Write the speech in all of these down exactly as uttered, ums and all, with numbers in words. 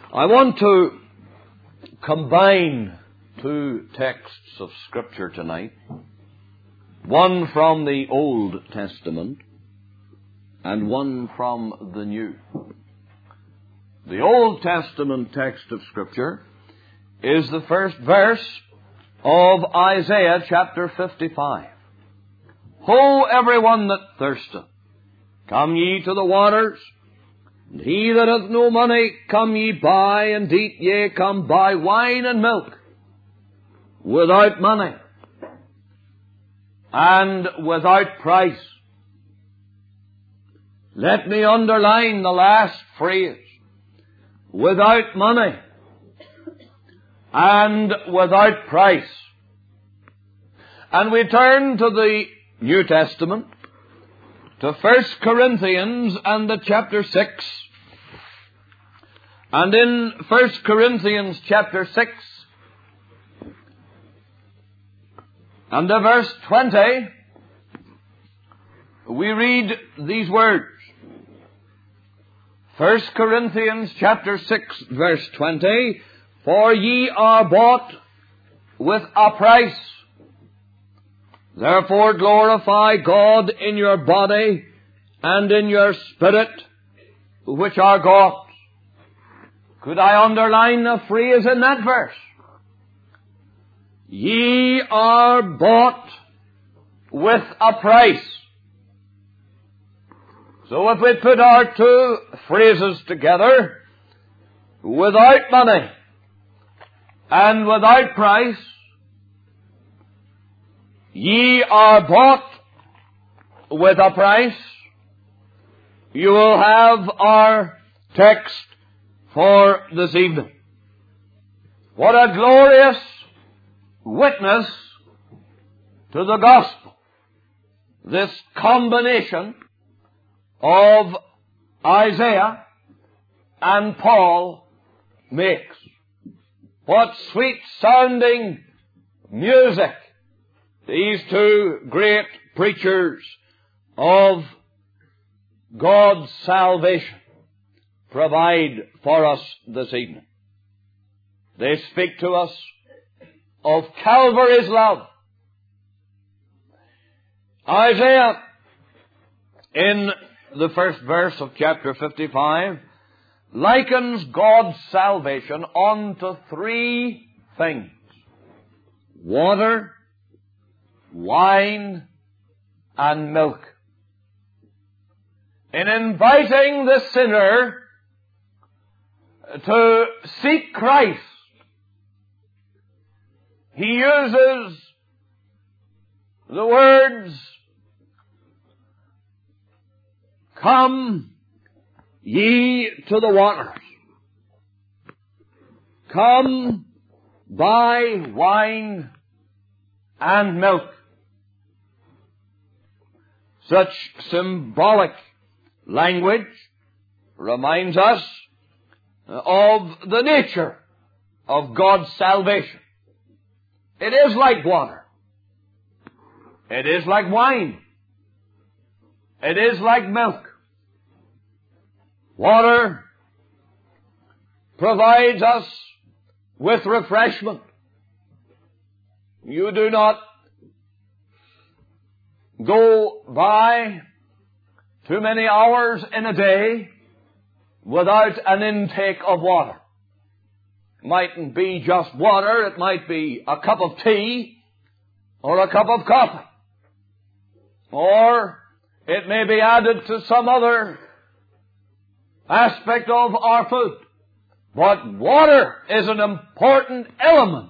I want to combine two texts of Scripture tonight, one from the Old Testament and one from the New. The Old Testament text of Scripture is the first verse of Isaiah chapter fifty-five. Ho, everyone that thirsteth, come ye to the waters, and he that hath no money, come ye buy and eat, yea, come buy wine and milk without money and without price. Let me underline the last phrase, without money and without price. And we turn to the New Testament, to First Corinthians and the chapter six. And in First Corinthians chapter six and the verse twenty, we read these words. First Corinthians chapter six verse twenty, for ye are bought with a price. Therefore glorify God in your body and in your spirit, which are God's. Could I underline a phrase in that verse? Ye are bought with a price. So if we put our two phrases together, without money and without price, ye are bought with a price, you will have our text for this evening. What a glorious witness to the gospel, this combination of Isaiah and Paul makes. What sweet sounding music these two great preachers of God's salvation provide for us this evening. They speak to us of Calvary's love. Isaiah, in the first verse of chapter fifty-five, likens God's salvation unto three things: water, wine, and milk. In inviting the sinner to seek Christ, he uses the words, come ye to the waters. Come buy wine and milk. Such symbolic language reminds us of the nature of God's salvation. It is like water. It is like wine. It is like milk. Water provides us with refreshment. You do not go by too many hours in a day without an intake of water. It mightn't be just water, it might be a cup of tea or a cup of coffee. Or it may be added to some other aspect of our food. But water is an important element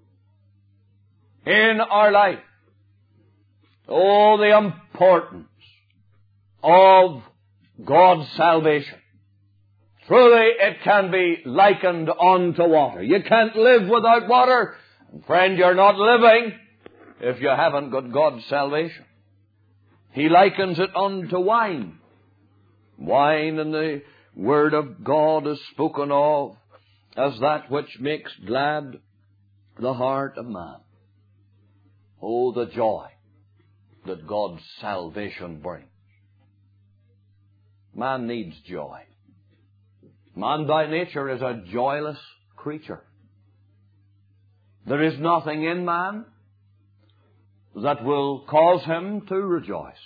in our life. Oh, the importance of God's salvation. Truly, it can be likened unto water. You can't live without water. And friend, you're not living if you haven't got God's salvation. He likens it unto wine. Wine in the Word of God is spoken of as that which makes glad the heart of man. Oh, the joy that God's salvation brings. Man needs joy. Man by nature is a joyless creature. There is nothing in man that will cause him to rejoice.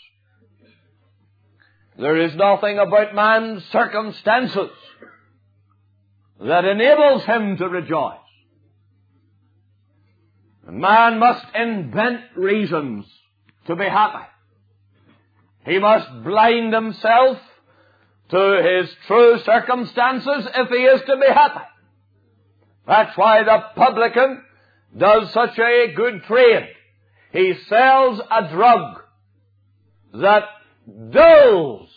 There is nothing about man's circumstances that enables him to rejoice. Man must invent reasons to be happy. He must blind himself to his true circumstances if he is to be happy. That's why the publican does such a good trade. He sells a drug that dulls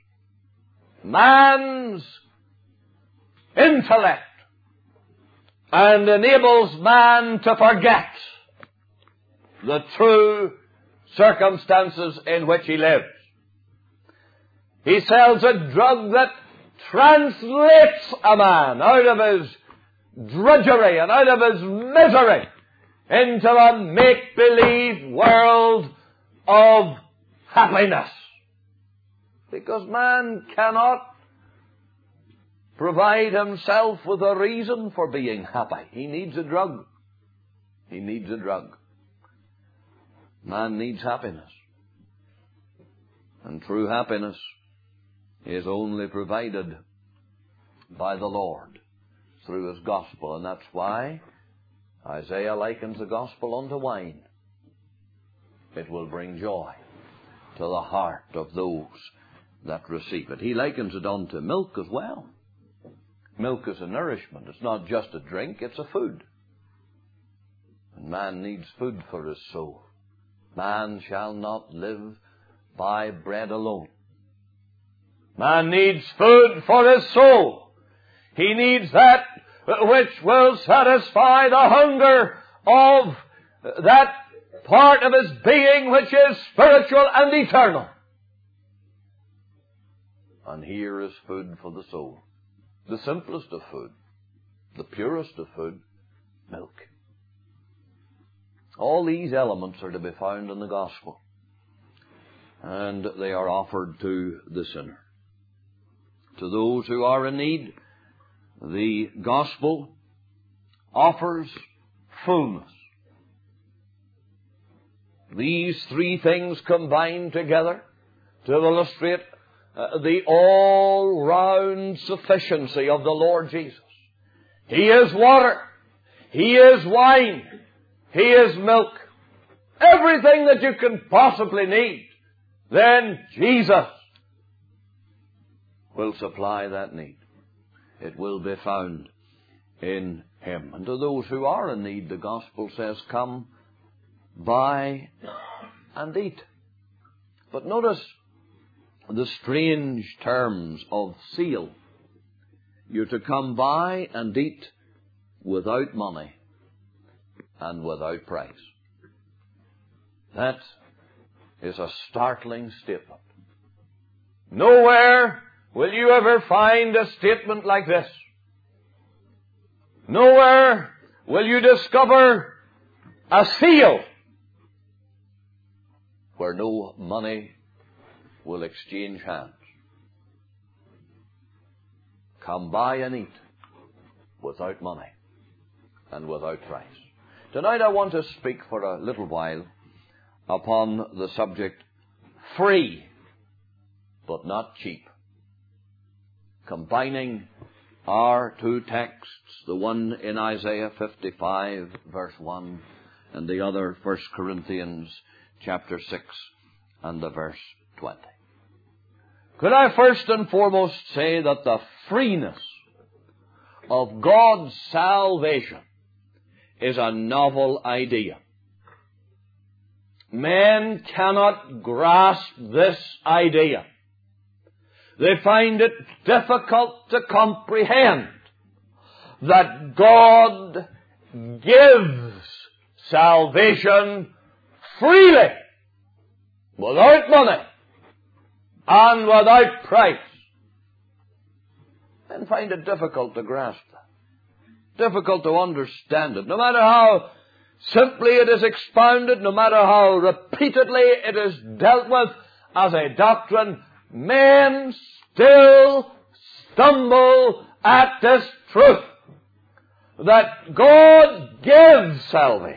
man's intellect and enables man to forget the true circumstances in which he lives. He sells a drug that translates a man out of his drudgery and out of his misery into a make-believe world of happiness. Because man cannot provide himself with a reason for being happy. He needs a drug. He needs a drug. Man needs happiness. And true happiness is only provided by the Lord through His gospel. And that's why Isaiah likens the gospel unto wine. It will bring joy to the heart of those that receive it. He likens it unto milk as well. Milk is a nourishment. It's not just a drink, it's a food. And man needs food for his soul. Man shall not live by bread alone. Man needs food for his soul. He needs that which will satisfy the hunger of that part of his being which is spiritual and eternal. And here is food for the soul. The simplest of food, the purest of food, milk. All these elements are to be found in the gospel. And they are offered to the sinner. To those who are in need, the gospel offers fullness. These three things combine together to illustrate uh, the all-round sufficiency of the Lord Jesus. He is water. He is wine. He is milk. Everything that you can possibly need. Then Jesus will supply that need. It will be found in Him. And to those who are in need, the gospel says, come, buy and eat. But notice the strange terms of sale. You're to come buy and eat without money and without price. That is a startling statement. Nowhere will you ever find a statement like this. Nowhere will you discover a seal where no money will exchange hands. Come buy and eat without money and without price. Tonight I want to speak for a little while upon the subject free but not cheap. Combining our two texts, the one in Isaiah fifty-five verse one and the other First Corinthians chapter six and the verse twenty. Could I first and foremost say that the freeness of God's salvation is a novel idea. Men cannot grasp this idea. They find it difficult to comprehend that God gives salvation freely, without money, and without price. Men find it difficult to grasp that. Difficult to understand it. No matter how simply it is expounded, no matter how repeatedly it is dealt with as a doctrine, men still stumble at this truth that God gives salvation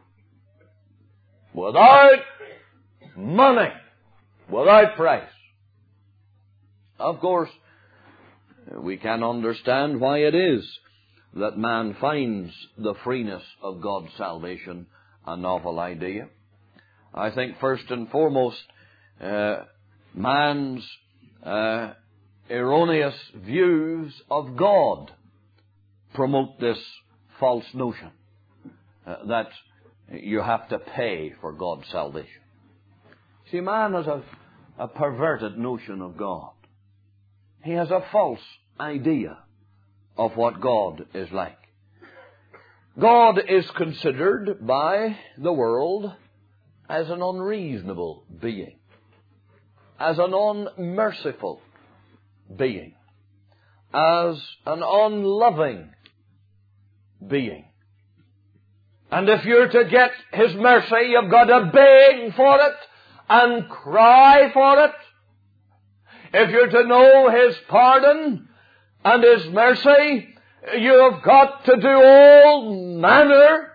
without money, without price. Of course, we can understand why it is that man finds the freeness of God's salvation a novel idea. I think first and foremost, uh, man's uh, erroneous views of God promote this false notion uh, that you have to pay for God's salvation. See, man has a, a perverted notion of God. He has a false idea of what God is like. God is considered by the world as an unreasonable being, as an unmerciful being, as an unloving being. And if you're to get His mercy, you've got to beg for it and cry for it. If you're to know His pardon and His mercy, you have got to do all manner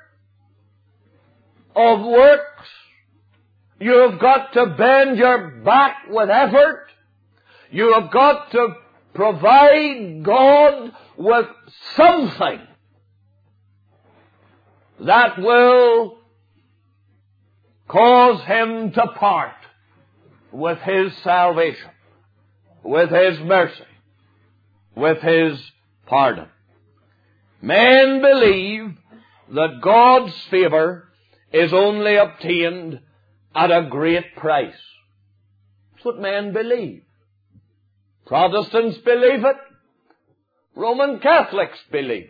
of works. You have got to bend your back with effort. You have got to provide God with something that will cause Him to part with His salvation, with His mercy, with His pardon. Men believe that God's favor is only obtained at a great price. That's what men believe. Protestants believe it. Roman Catholics believe it.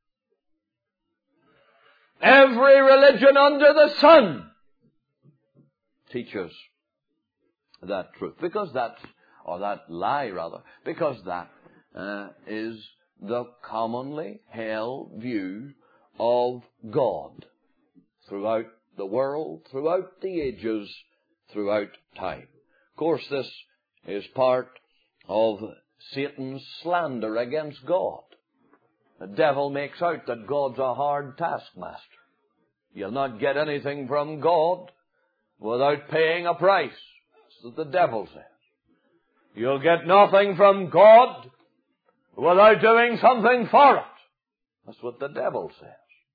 Every religion under the sun teaches that truth. Because that's, or that lie rather, because that uh, is the commonly held view of God throughout the world, throughout the ages, throughout time. Of course, this is part of Satan's slander against God. The devil makes out that God's a hard taskmaster. You'll not get anything from God without paying a price. That's what the devil says. You'll get nothing from God without doing something for it. That's what the devil says.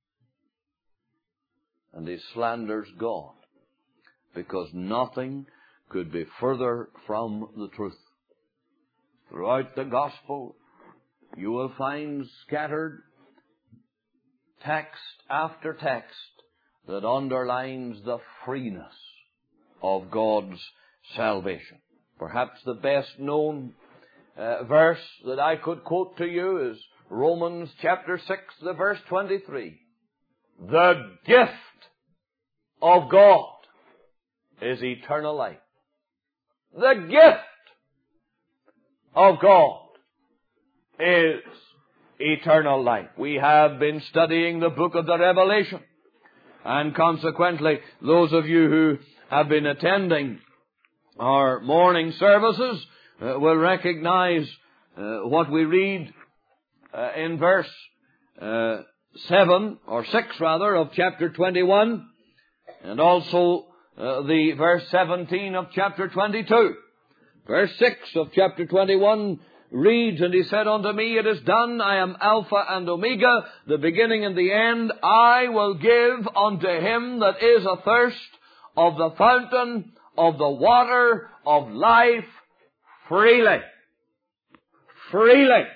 And he slanders God because nothing could be further from the truth. Throughout the gospel, you will find scattered text after text that underlines the freeness of God's salvation. Perhaps the best known uh, verse that I could quote to you is Romans chapter six, the verse twenty-three. The gift of God is eternal life. The gift of God is eternal life. We have been studying the book of the Revelation, and consequently, those of you who have been attending our morning services uh, will recognize uh, what we read uh, in verse uh, seven, or six rather, of chapter twenty-one, and also uh, the verse seventeen of chapter twenty-two. Verse six of chapter twenty-one reads, And he said unto me, It is done, I am Alpha and Omega, the beginning and the end. I will give unto him that is athirst of the fountain of the water of life freely. Freely.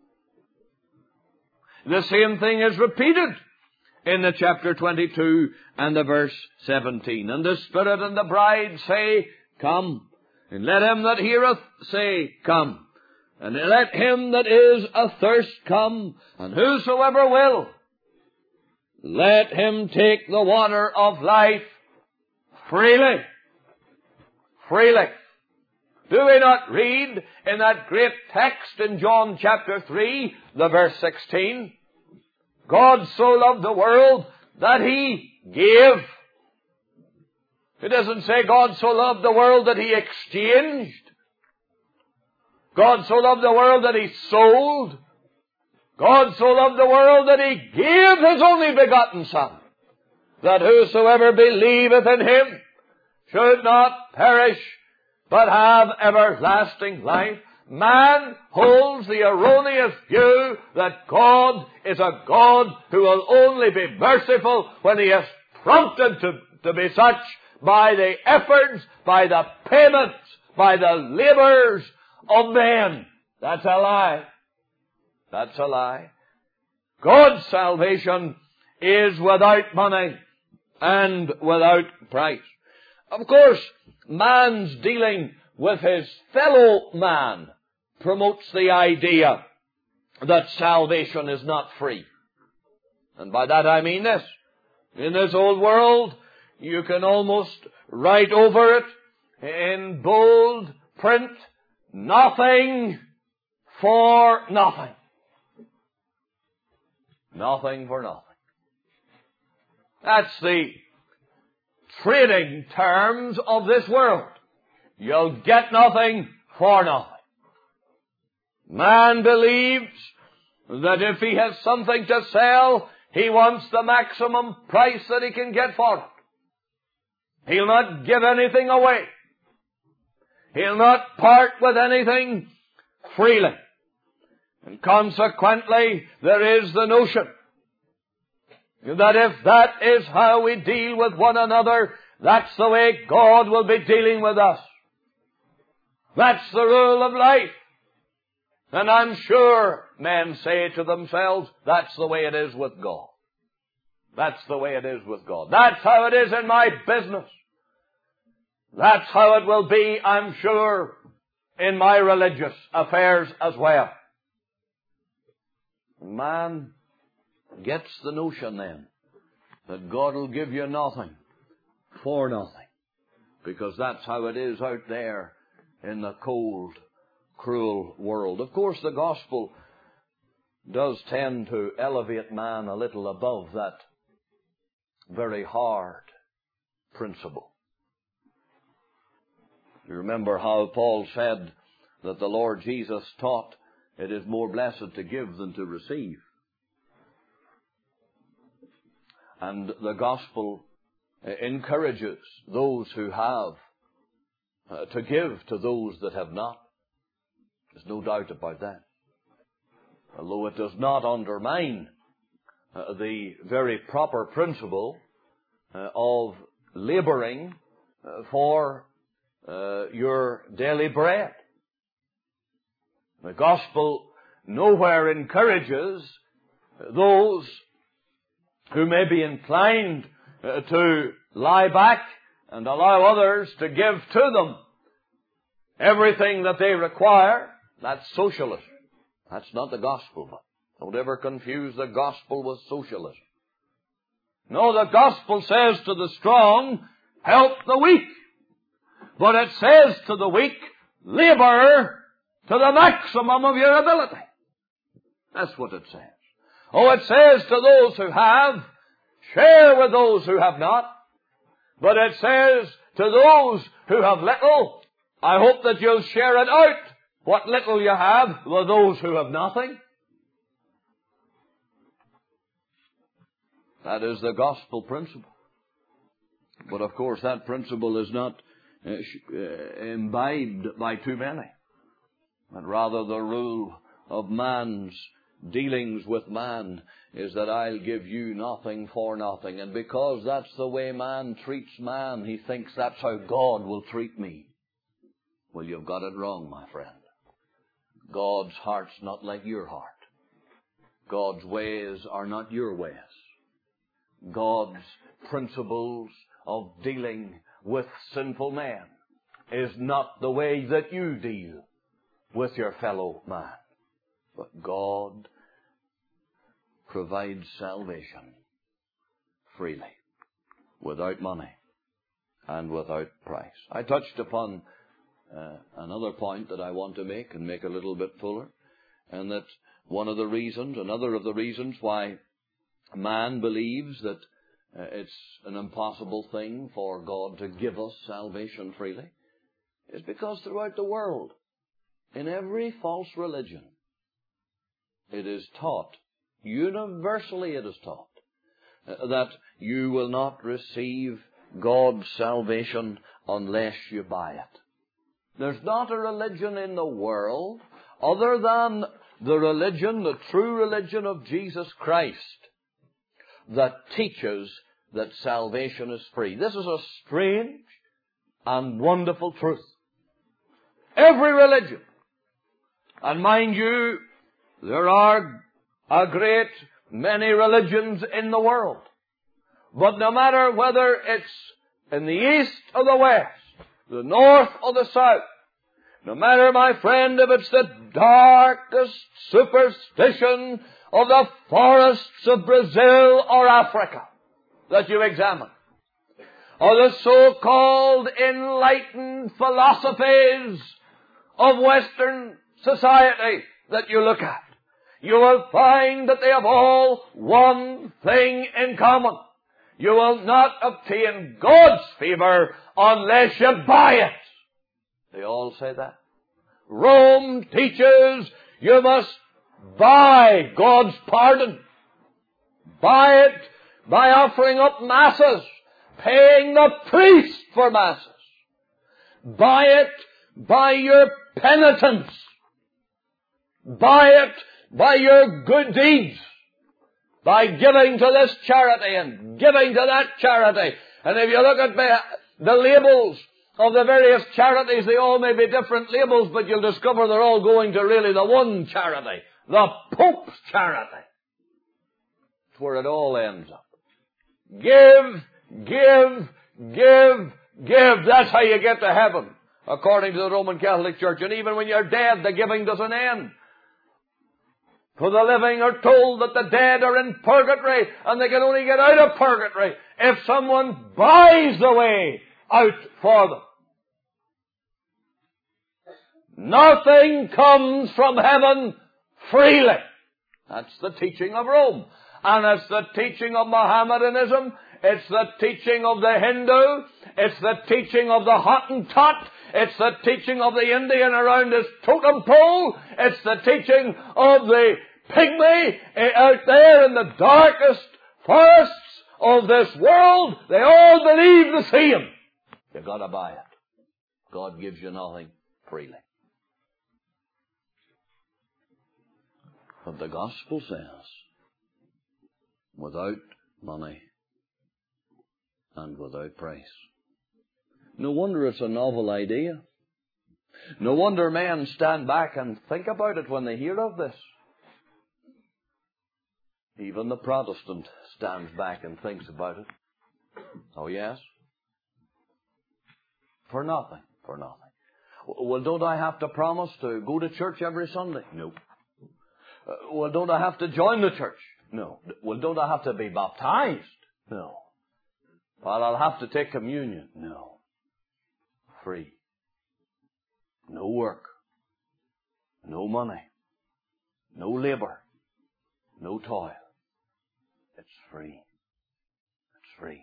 The same thing is repeated in the chapter twenty-two and the verse seventeen. And the Spirit and the bride say, Come. And let him that heareth say, Come. And let him that is athirst come. And whosoever will, let him take the water of life freely. Freely. Do we not read in that great text in John chapter three, the verse sixteen? God so loved the world that He gave. It doesn't say God so loved the world that He exchanged. God so loved the world that He sold. God so loved the world that He gave His only begotten Son, that whosoever believeth in Him should not perish, but have everlasting life. Man holds the erroneous view that God is a God who will only be merciful when He is prompted to, to be such by the efforts, by the payments, by the labors of men. That's a lie. That's a lie. God's salvation is without money and without price. Of course, man's dealing with his fellow man promotes the idea that salvation is not free. And by that I mean this. In this old world, you can almost write over it in bold print, nothing for nothing. Nothing for nothing. That's the trading terms of this world. You'll get nothing for nothing. Man believes that if he has something to sell, he wants the maximum price that he can get for it. He'll not give anything away. He'll not part with anything freely. And consequently, there is the notion that if that is how we deal with one another, that's the way God will be dealing with us. That's the rule of life. And I'm sure men say to themselves, that's the way it is with God. That's the way it is with God. That's how it is in my business. That's how it will be, I'm sure, in my religious affairs as well. Man gets the notion then that God will give you nothing for nothing, because that's how it is out there in the cold, cruel world. Of course, the gospel does tend to elevate man a little above that very hard principle. You remember how Paul said that the Lord Jesus taught it is more blessed to give than to receive. And the gospel encourages those who have uh, to give to those that have not. There's no doubt about that. Although it does not undermine uh, the very proper principle uh, of laboring uh, for uh, your daily bread. The gospel nowhere encourages those who may be inclined uh, to lie back and allow others to give to them everything that they require. That's socialism. That's not the gospel. Don't ever confuse the gospel with socialism. No, the gospel says to the strong, help the weak. But it says to the weak, labor to the maximum of your ability. That's what it says. Oh, it says to those who have, share with those who have not. But it says to those who have little, I hope that you'll share it out, what little you have, with those who have nothing. That is the gospel principle. But of course that principle is not uh, uh, imbibed by too many. But rather the rule of man's dealings with man is that I'll give you nothing for nothing. And because that's the way man treats man, he thinks that's how God will treat me. Well, you've got it wrong, my friend. God's heart's not like your heart. God's ways are not your ways. God's principles of dealing with sinful men is not the way that you deal with your fellow man. But God provides salvation freely, without money and without price. I touched upon uh, another point that I want to make and make a little bit fuller, and that one of the reasons, another of the reasons why man believes that uh, it's an impossible thing for God to give us salvation freely is because throughout the world, in every false religion, it is taught, universally it is taught, that you will not receive God's salvation unless you buy it. There's not a religion in the world other than the religion, the true religion of Jesus Christ, that teaches that salvation is free. This is a strange and wonderful truth. Every religion, and mind you, there are a great many religions in the world, but no matter whether it's in the east or the west, the north or the south, no matter, my friend, if it's the darkest superstition of the forests of Brazil or Africa that you examine, or the so-called enlightened philosophies of Western society that you look at, you will find that they have all one thing in common. You will not obtain God's favor unless you buy it. They all say that. Rome teaches you must buy God's pardon. Buy it by offering up masses, paying the priest for masses. Buy it by your penitence. Buy it by your good deeds. By giving to this charity and giving to that charity. And if you look at the labels of the various charities, they all may be different labels, but you'll discover they're all going to really the one charity, the Pope's charity. It's where it all ends up. Give, give, give, give. That's how you get to heaven, according to the Roman Catholic Church. And even when you're dead, the giving doesn't end. For the living are told that the dead are in purgatory, and they can only get out of purgatory if someone buys the way out for them. Nothing comes from heaven freely. That's the teaching of Rome. And it's the teaching of Mohammedanism. It's the teaching of the Hindu. It's the teaching of the Hottentot. It's the teaching of the Indian around his totem pole. It's the teaching of the pygmy out there in the darkest forests of this world. They all believe the same. You've got to buy it. God gives you nothing freely. But the gospel says, without money and without price. No wonder it's a novel idea. No wonder men stand back and think about it when they hear of this. Even the Protestant stands back and thinks about it. Oh, yes? For nothing. For nothing. Well, don't I have to promise to go to church every Sunday? No. Uh, well, don't I have to join the church? No. Well, don't I have to be baptized? No. Well, I'll have to take communion? No. Free. No work. No money. No labor. No toil. It's free. It's free.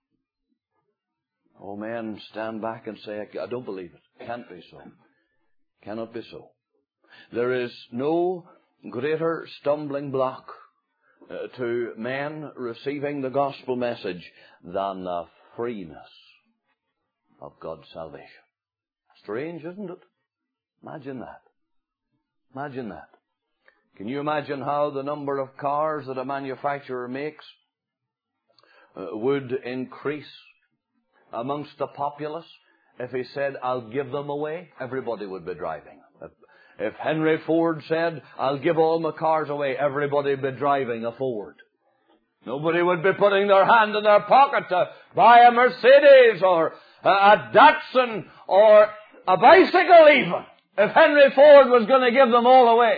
Oh, men stand back and say, I don't believe it. Can't be so. Cannot be so. There is no greater stumbling block uh, to men receiving the gospel message than the freeness of God's salvation. Strange, isn't it? Imagine that. Imagine that. Can you imagine how the number of cars that a manufacturer makes uh, would increase amongst the populace if he said, I'll give them away? Everybody would be driving. If, if Henry Ford said, I'll give all my cars away, everybody would be driving a Ford. Nobody would be putting their hand in their pocket to buy a Mercedes or a, a Datsun or a bicycle even, if Henry Ford was going to give them all away.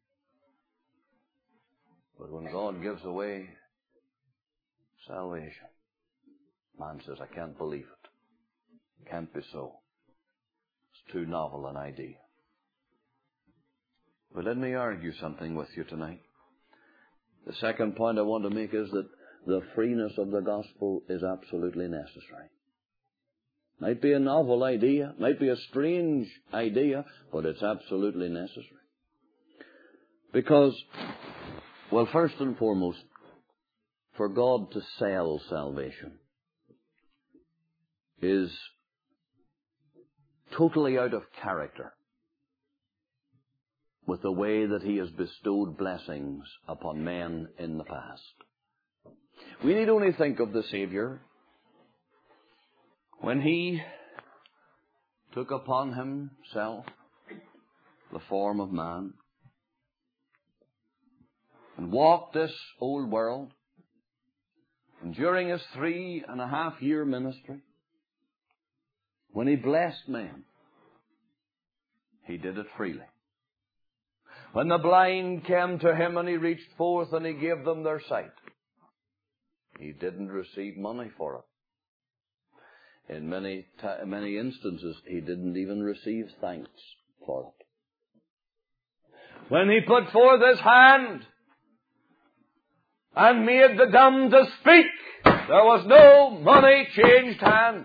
But when God gives away salvation, man says, I can't believe it. It can't be so. It's too novel an idea. But let me argue something with you tonight. The second point I want to make is that the freeness of the gospel is absolutely necessary. Might be a novel idea, might be a strange idea, but it's absolutely necessary. Because, well, first and foremost, for God to sell salvation is totally out of character with the way that He has bestowed blessings upon men in the past. We need only think of the Savior when He took upon Himself the form of man and walked this old world. And during His three and a half year ministry, when He blessed men, He did it freely. When the blind came to Him and He reached forth and He gave them their sight, He didn't receive money for it. In many, t- many instances, He didn't even receive thanks for it. When He put forth His hand and made the dumb to speak, there was no money changed hands.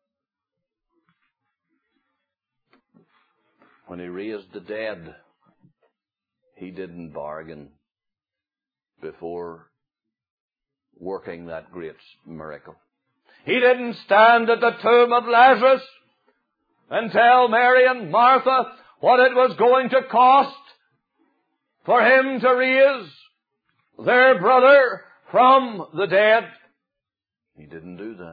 When He raised the dead, He didn't bargain before working that great miracle. He didn't stand at the tomb of Lazarus and tell Mary and Martha what it was going to cost for Him to raise their brother from the dead. He didn't do that.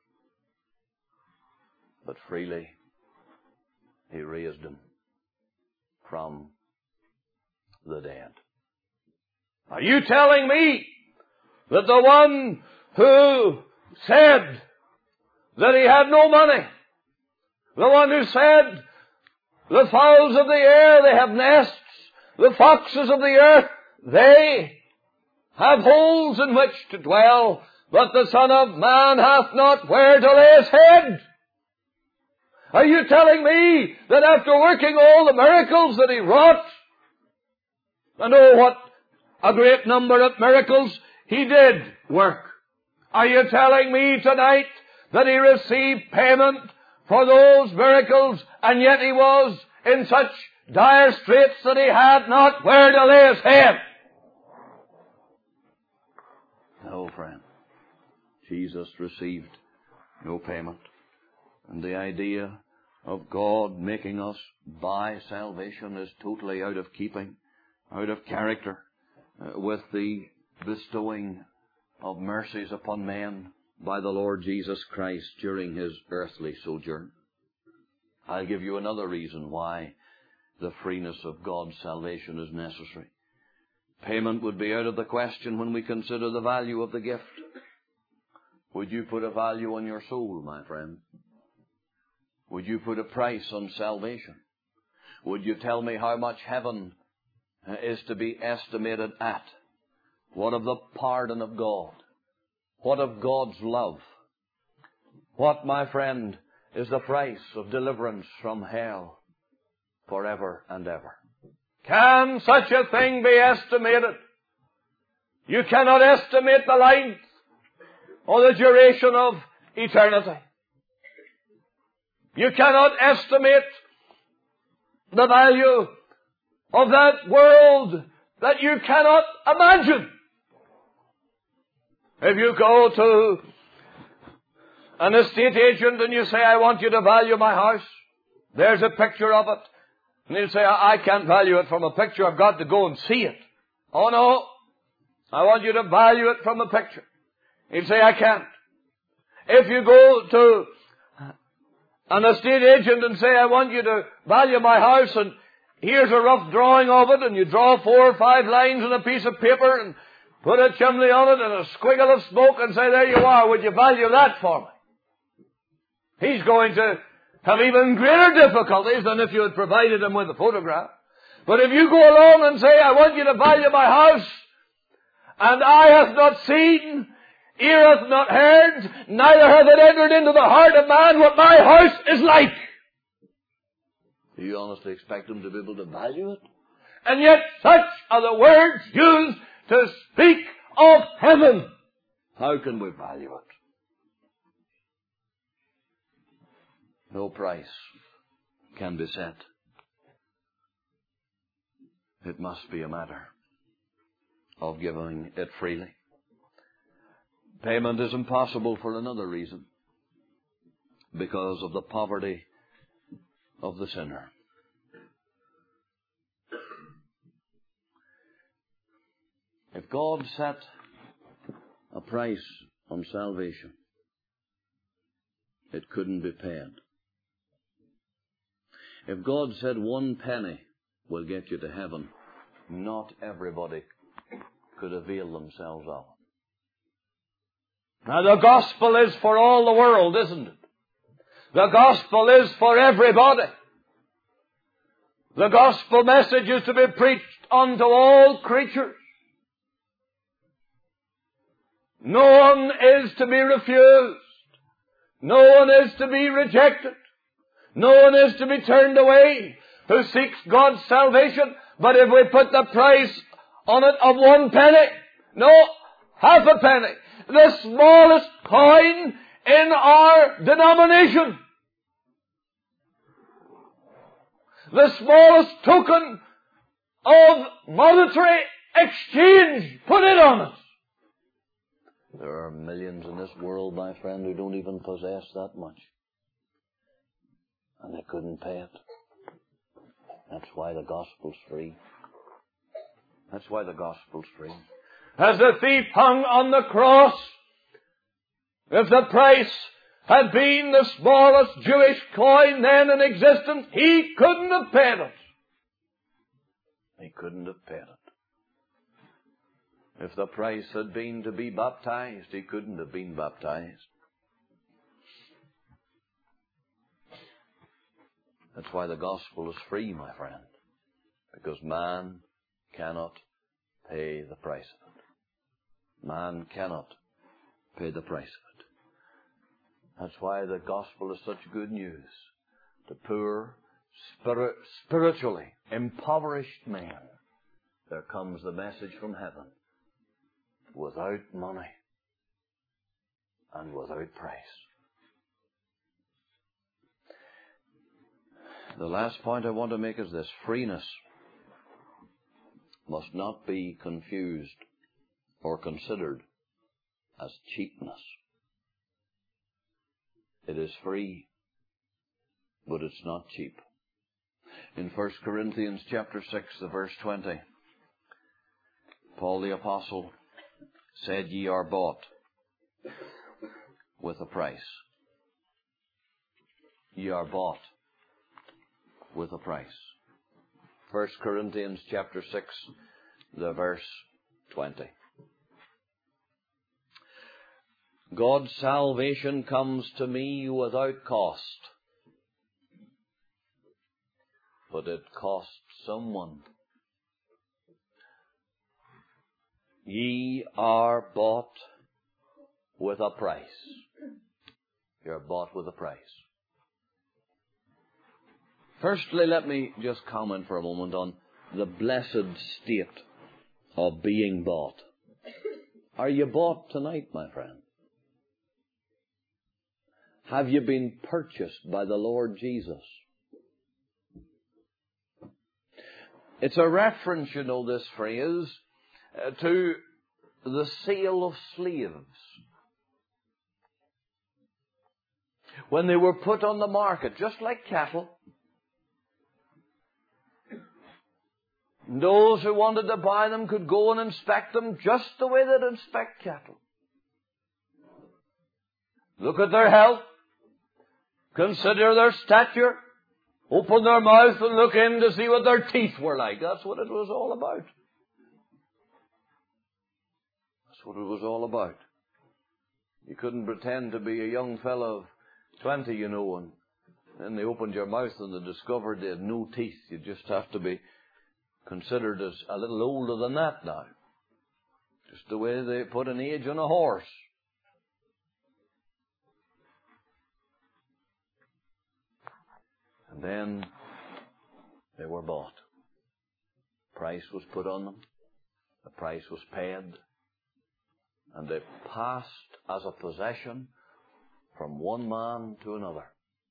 But freely He raised him from the dead. Are you telling me that the one who said that he had no money, the one who said the fowls of the air, they have nests, the foxes of the earth, they have holes in which to dwell, but the Son of Man hath not where to lay His head? Are you telling me that after working all the miracles that He wrought, and oh, what a great number of miracles He did work, are you telling me tonight that He received payment for those miracles, and yet He was in such dire straits that He had not where to lay His head? No, friend. Jesus received no payment. And the idea of God making us buy salvation is totally out of keeping, out of character uh, with the bestowing of mercies upon men by the Lord Jesus Christ during His earthly sojourn. I'll give you another reason why the freeness of God's salvation is necessary. Payment would be out of the question when we consider the value of the gift. Would you put a value on your soul, my friend? Would you put a price on salvation? Would you tell me how much heaven is to be estimated at? What of the pardon of God? What of God's love? What, my friend, is the price of deliverance from hell forever and ever? Can such a thing be estimated? You cannot estimate the length or the duration of eternity. You cannot estimate the value of that world that you cannot imagine. If you go to an estate agent and you say, I want you to value my house, there's a picture of it. And he'll say, I can't value it from a picture, I've got to go and see it. Oh no, I want you to value it from a picture. He'll say, I can't. If you go to an estate agent and say, I want you to value my house, and here's a rough drawing of it, and you draw four or five lines on a piece of paper and put a chimney on it and a squiggle of smoke and say, there you are, would you value that for me? He's going to have even greater difficulties than if you had provided him with a photograph. But if you go along and say, I want you to value my house, and eye hath not seen, ear hath not heard, neither hath it entered into the heart of man what my house is like. Do you honestly expect him to be able to value it? And yet such are the words used to speak of heaven. How can we value it? No price can be set. It must be a matter of giving it freely. Payment is impossible for another reason. Because of the poverty of the sinner. If God set a price on salvation, it couldn't be paid. If God said one penny will get you to heaven, not everybody could avail themselves of it. Now the gospel is for all the world, isn't it? The gospel is for everybody. The gospel message is to be preached unto all creatures. No one is to be refused. No one is to be rejected. No one is to be turned away who seeks God's salvation. But if we put the price on it of one penny, no, half a penny, the smallest coin in our denomination, the smallest token of monetary exchange, put it on us. There are millions in this world, my friend, who don't even possess that much. And they couldn't pay it. That's why the gospel's free. That's why the gospel's free. As the thief hung on the cross, if the price had been the smallest Jewish coin then in existence, he couldn't have paid it. He couldn't have paid it. If the price had been to be baptized, he couldn't have been baptized. That's why the gospel is free, my friend. Because man cannot pay the price of it. Man cannot pay the price of it. That's why the gospel is such good news to poor, spirit, spiritually impoverished men. There comes the message from heaven without money and without price. The last point I want to make is this. Freeness must not be confused or considered as cheapness. It is free, but it's not cheap. In First Corinthians chapter six, the verse twenty, Paul the Apostle said, "Ye are bought with a price." Ye are bought with a price. First Corinthians chapter six, the verse twenty. God's salvation comes to me without cost, but it cost someone. Ye are bought with a price. You're bought with a price. Firstly, let me just comment for a moment on the blessed state of being bought. Are you bought tonight, my friend? Have you been purchased by the Lord Jesus? It's a reference, you know, this phrase, uh, to the sale of slaves. When they were put on the market, just like cattle, those who wanted to buy them could go and inspect them just the way they'd inspect cattle. Look at their health. Consider their stature. Open their mouth and look in to see what their teeth were like. That's what it was all about. That's what it was all about. You couldn't pretend to be a young fellow of twenty, you know, and then they opened your mouth and they discovered they had no teeth. You just have to be considered as a little older than that now. Just the way they put an age on a horse. And then they were bought. Price was put on them. The price was paid. And they passed as a possession from one man to another.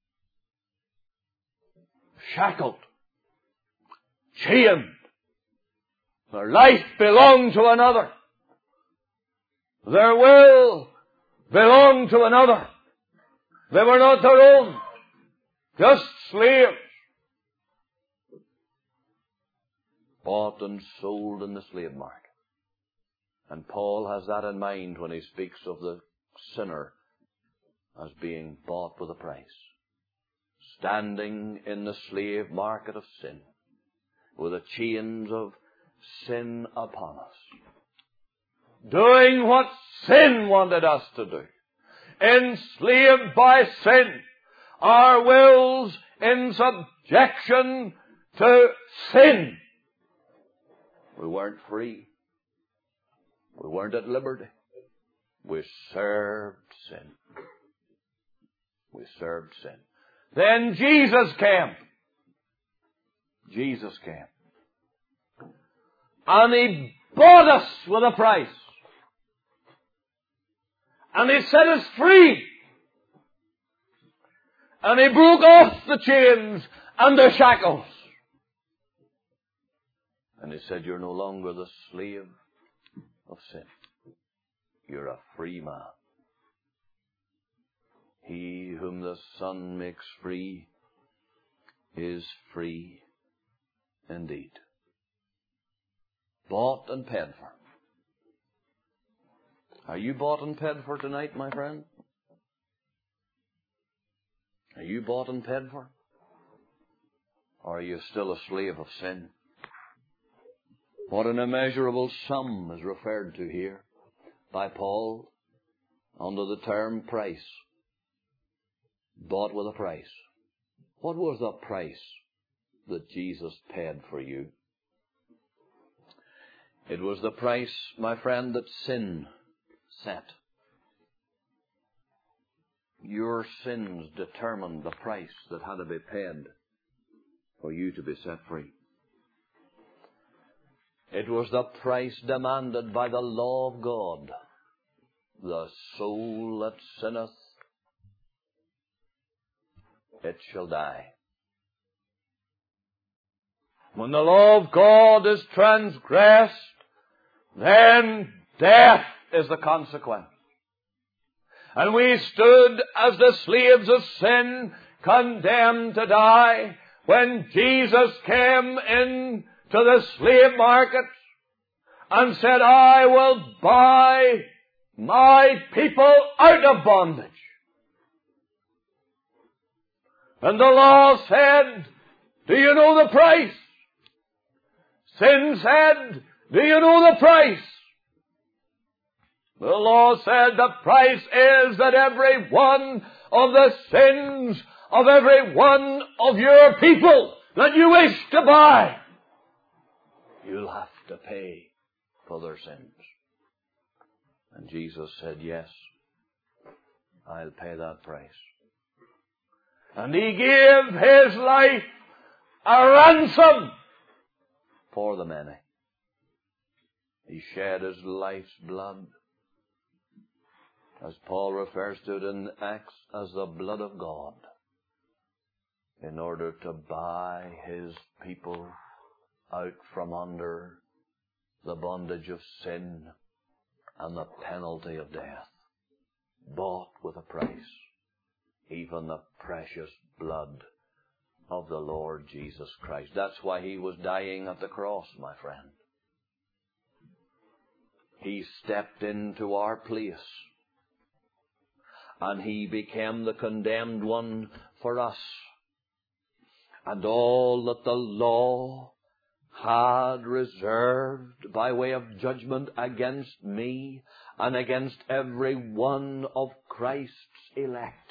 Shackled. Chained. Their life belonged to another. Their will belonged to another. They were not their own, just slaves. Bought and sold in the slave market. And Paul has that in mind when he speaks of the sinner as being bought with a price. Standing in the slave market of sin, with the chains of sin upon us. Doing what sin wanted us to do. Enslaved by sin. Our wills in subjection to sin. We weren't free. We weren't at liberty. We served sin. We served sin. Then Jesus came. Jesus came. And He bought us with a price. And He set us free. And He broke off the chains and the shackles. And He said, you're no longer the slave of sin. You're a free man. He whom the Son makes free is free indeed. Bought and paid for. Are you bought and paid for tonight, my friend? Are you bought and paid for? Or are you still a slave of sin? What an immeasurable sum is referred to here by Paul under the term price. Bought with a price. What was the price that Jesus paid for you? It was the price, my friend, that sin set. Your sins determined the price that had to be paid for you to be set free. It was the price demanded by the law of God. The soul that sinneth, it shall die. When the law of God is transgressed, then death is the consequence. And we stood as the slaves of sin, condemned to die, when Jesus came in to the slave market and said, I will buy my people out of bondage. And the law said, do you know the price? Sin said, do you know the price? The law said the price is that every one of the sins of every one of your people that you wish to buy, you'll have to pay for their sins. And Jesus said, yes, I'll pay that price. And He gave His life a ransom for the many. He shed His life's blood, as Paul refers to it in Acts, as the blood of God, in order to buy His people out from under the bondage of sin and the penalty of death. Bought with a price, even the precious blood of the Lord Jesus Christ. That's why He was dying at the cross, my friend. He stepped into our place, and He became the condemned one for us. And all that the law had reserved by way of judgment against me and against every one of Christ's elect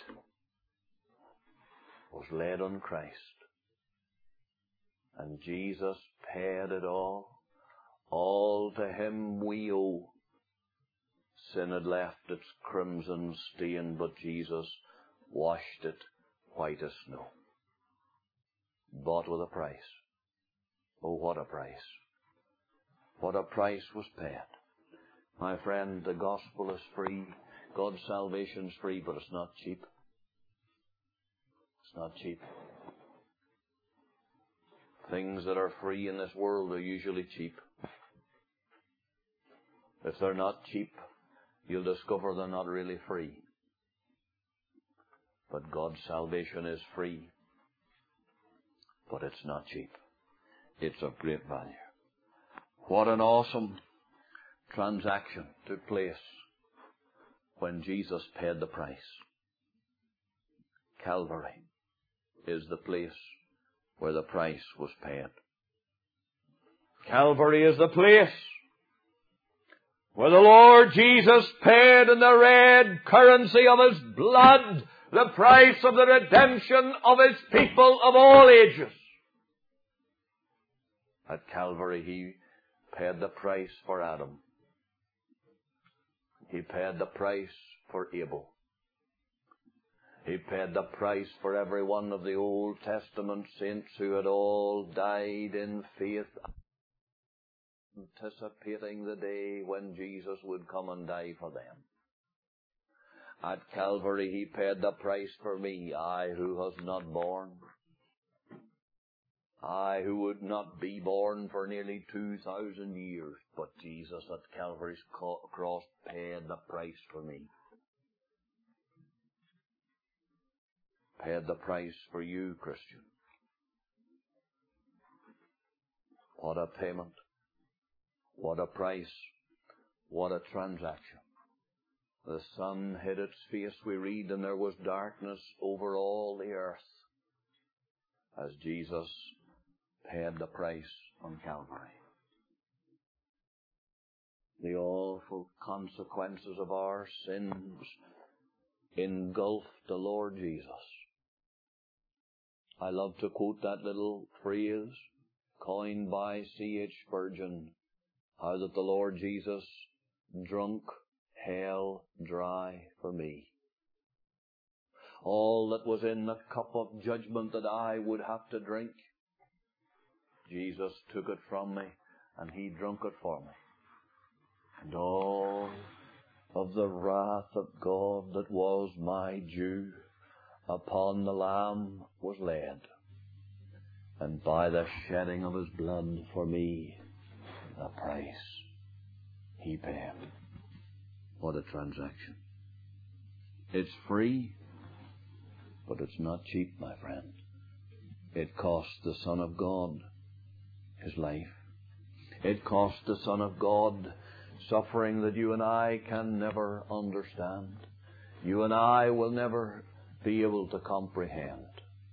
was laid on Christ. And Jesus paid it all. All to Him we owe. Sin had left its crimson stain, but Jesus washed it white as snow. Bought with a price. Oh, what a price. What a price was paid. My friend, the gospel is free. God's salvation is free, but it's not cheap. It's not cheap. Things that are free in this world are usually cheap. If they're not cheap, you'll discover they're not really free. But God's salvation is free. But it's not cheap. It's of great value. What an awesome transaction took place when Jesus paid the price. Calvary is the place where the price was paid. Calvary is the place where the Lord Jesus paid in the red currency of His blood the price of the redemption of His people of all ages. At Calvary He paid the price for Adam. He paid the price for Abel. He paid the price for every one of the Old Testament saints who had all died in faith, anticipating the day when Jesus would come and die for them. At Calvary He paid the price for me, I who was not born. I who would not be born for nearly two thousand years, but Jesus at Calvary's cross paid the price for me. Paid the price for you, Christian. What a payment. What a price. What a transaction. The sun hid its face, we read, and there was darkness over all the earth as Jesus paid the price on Calvary. The awful consequences of our sins engulfed the Lord Jesus. I love to quote that little phrase coined by C H Spurgeon, how that the Lord Jesus drunk hell dry for me. All that was in the cup of judgment that I would have to drink, Jesus took it from me and He drunk it for me. And all of the wrath of God that was my due upon the Lamb was laid, and by the shedding of His blood for me, the price He paid. What a transaction. It's free, but it's not cheap, my friend. It cost the Son of God His life. It cost the Son of God suffering that you and I can never understand. You and I will never be able to comprehend.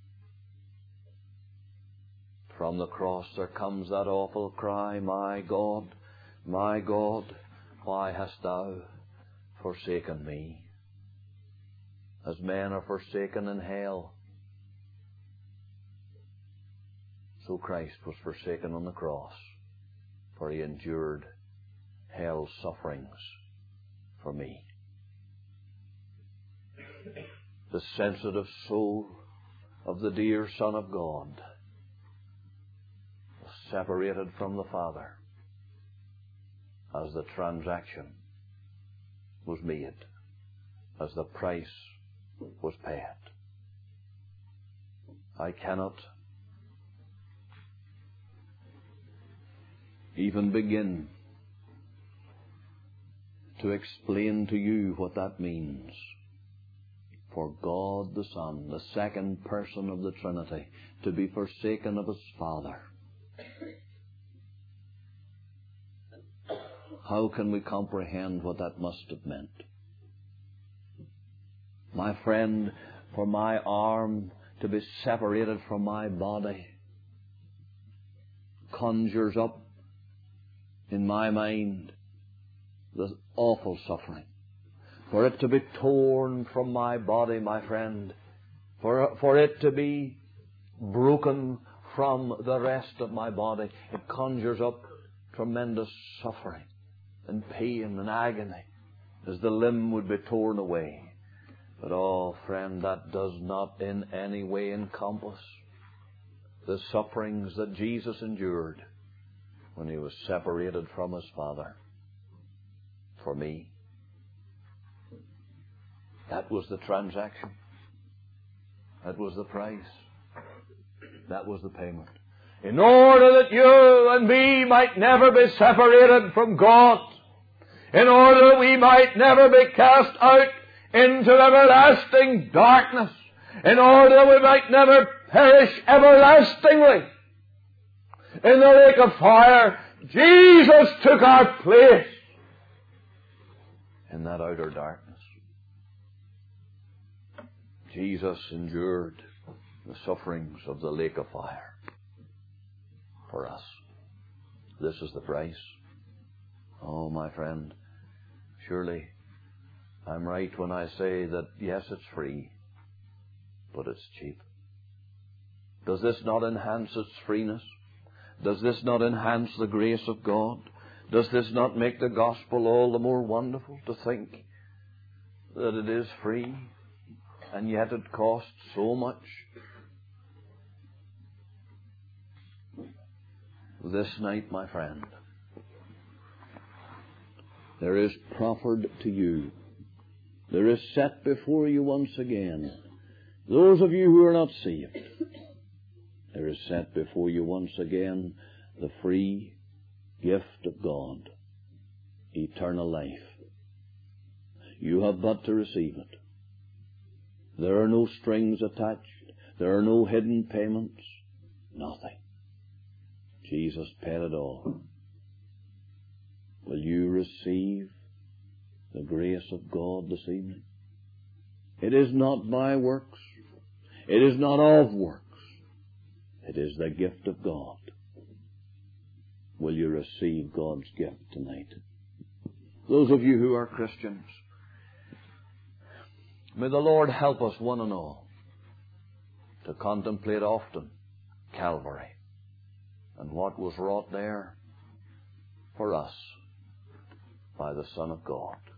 From the cross there comes that awful cry, my God, my God, why hast Thou forsaken me? As men are forsaken in hell, so Christ was forsaken on the cross, for He endured hell's sufferings for me. The sensitive soul of the dear Son of God was separated from the Father as the transaction was made, as the price was paid. I cannot even begin to explain to you what that means. For God the Son, the second person of the Trinity, to be forsaken of His Father. How can we comprehend what that must have meant? My friend, for my arm to be separated from my body conjures up in my mind the awful suffering. For it to be torn from my body, my friend, for, for it to be broken from the rest of my body, it conjures up tremendous suffering and pain and agony as the limb would be torn away. But oh, friend, that does not in any way encompass the sufferings that Jesus endured when He was separated from His Father for me. That was the transaction. That was the price. That was the payment. In order that you and me might never be separated from God. in order that we might never be cast out into everlasting darkness, in order that we might never perish everlastingly in the lake of fire. Jesus took our place in that outer darkness. Jesus endured the sufferings of the lake of fire for us. This is the price. Oh, my friend, surely I'm right when I say that, yes, it's free, but it's cheap. Does this not enhance its freeness? Does this not enhance the grace of God? Does this not make the gospel all the more wonderful to think that it is free and yet it costs so much? This night, my friend, there is proffered to you, there is set before you once again, those of you who are not saved, there is set before you once again the free gift of God, eternal life. You have but to receive it. There are no strings attached. There are no hidden payments. Nothing. Jesus paid it all. Will you receive the grace of God this evening? It is not by works. It is not of works. It is the gift of God. Will you receive God's gift tonight? Those of you who are Christians, may the Lord help us one and all to contemplate often Calvary and what was wrought there for us by the Son of God.